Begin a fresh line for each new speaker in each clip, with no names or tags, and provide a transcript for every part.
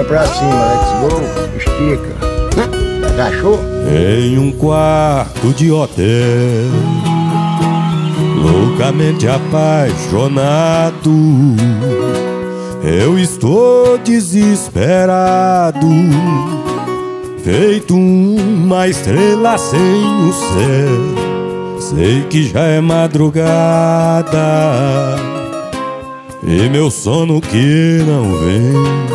pra cima, let's go, estica. Agachou?
Em um quarto de hotel, loucamente apaixonado, eu estou desesperado, feito uma estrela sem o céu. Sei que já é madrugada e meu sono que não vem.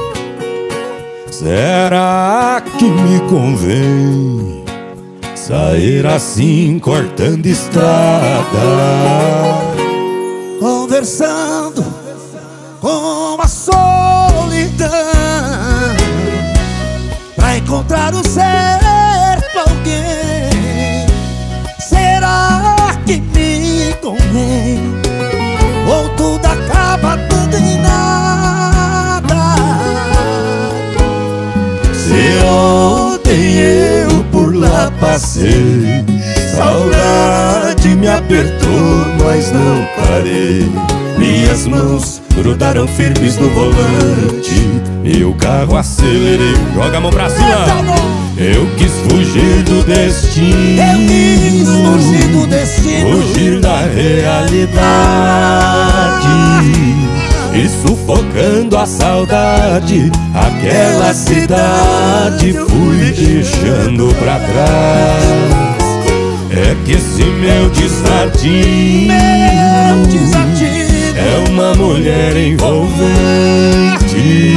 Será que me convém sair assim cortando estrada?
Conversando com a solidão pra encontrar um certo alguém. Será que me convém ou tudo acaba dando em nada?
Se ontem eu por lá passei, saudade me apertou, mas não parei. Minhas mãos grudaram firmes no volante e o carro acelerei. Joga a mão pra cima. Eu quis fugir do destino,
eu quis fugir do destino,
fugir da realidade, e sufocando a saudade, aquela cidade fui deixando pra trás. É que esse meu desatino é uma mulher envolvente,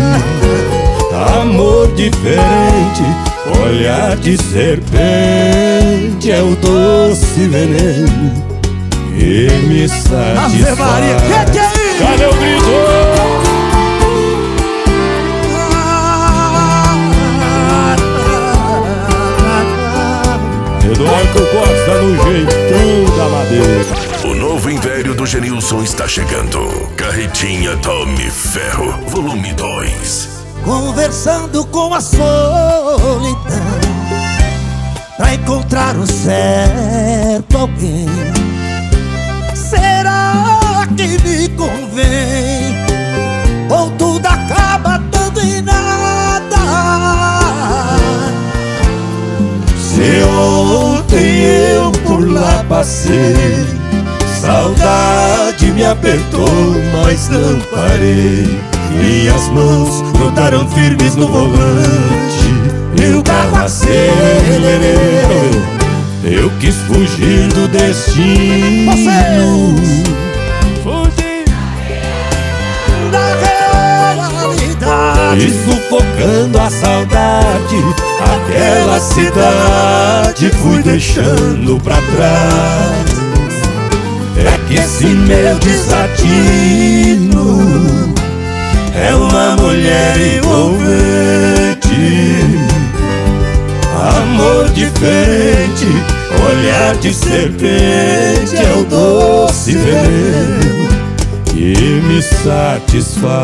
amor diferente, olhar de serpente, é o doce veneno que me satisfaz.
Ave Maria, que é isso?
Cadê o grito? Eduardo Costa no jeitão da madeira.
O novo Império do Genilson está chegando. Carretinha Tome Ferro, volume 2.
Conversando com a solidão pra encontrar um certo alguém. Será que me convém ou tudo acaba dando em nada?
Se ontem eu por lá passei, saudade me apertou, mas não parei. Minhas mãos grudaram firmes no volante e o carro acelerou. Eu quis fugir do destino, fugir
da realidade,
e sufocando a saudade, aquela cidade fui deixando pra trás. É que esse meu desatino é uma mulher envolvente, amor diferente, olhar de serpente, é o doce veneno que me satisfaz.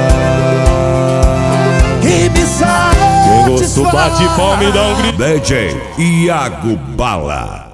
que me satisfaz.
Quem gostou bate palma e dá um grito.
DJ Iago Bala.